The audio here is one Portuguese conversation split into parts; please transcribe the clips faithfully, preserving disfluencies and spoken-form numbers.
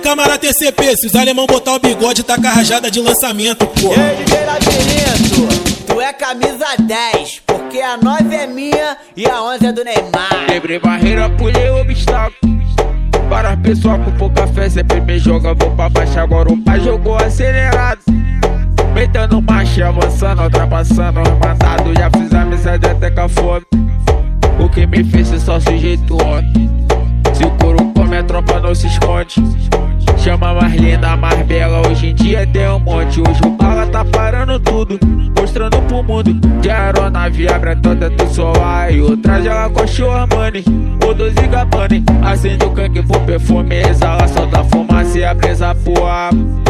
camarada T C P, se os alemão botar o bigode, tá com a rajada de lançamento, porra. E aí, D J Labirinto, tu é camisa dez, porque a nove é minha e a onze é do Neymar. Quebrei barreira, pulei obstáculo. Para as pessoas com pouca fé sempre me joga, vou pra baixo, agora o pai jogou acelerado. Metendo marcha, avançando, ultrapassando os mandados. Já fiz amizade até com a fome. O que me fez ser só sujeito homem. Se o couro come, a tropa não se esconde. Chama mais linda, mais bela, hoje em dia tem um monte. Hoje o bala tá parando tudo, mostrando pro mundo. De aeronave abre toda do solar. E outra ela com a show Armani, o doze Gabbani. Acende o canque pro perfume, exala, solta fumaça e a brisa pro ar.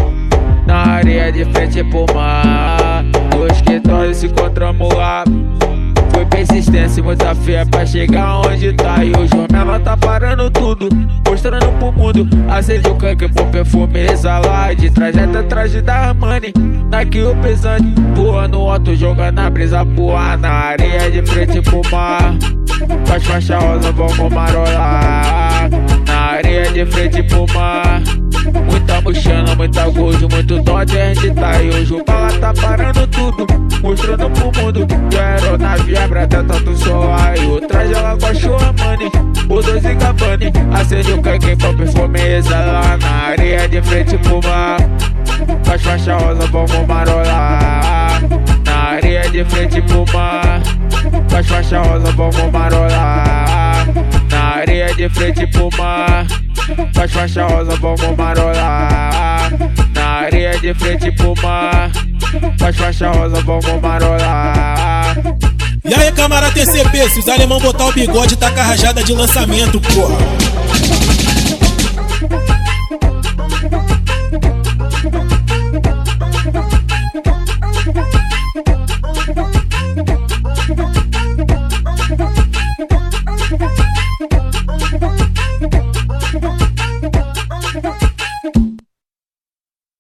Na areia de frente pro mar, dois que nós se encontramos lá. Foi persistência e muita fé pra chegar onde tá. E hoje o menor tá parando tudo, mostrando pro mundo. Acende o canque pro perfume exalar. De trajeto atrás de da Armani, daqui o pesante, voando alto, jogando a brisa pro ar. Na areia de frente pro mar, com as faixas rosa vamos marolar. Na areia de frente pro mar, muita mochana, muita gold, muito dote a gente tá. E hoje o bala tá parando tudo, mostrando pro mundo. De aeronave abre até tanto solar. E o traje ela com a show Armani, o doze Gabbani. Acende o canque pro perfume exalar. Na areia de frente pro mar, com as faixas rosa vamos marolar. Na areia de frente pro mar, com as faixas rosa vamos marolar. Na areia de frente pro mar, com as faixas rosa vamos marolar. Na areia de frente pro mar, com as faixas rosa vamos marolar. E aí, camarada T C P, se os alemão botar o bigode, tá com a rajada de lançamento, porra. We'll be right back.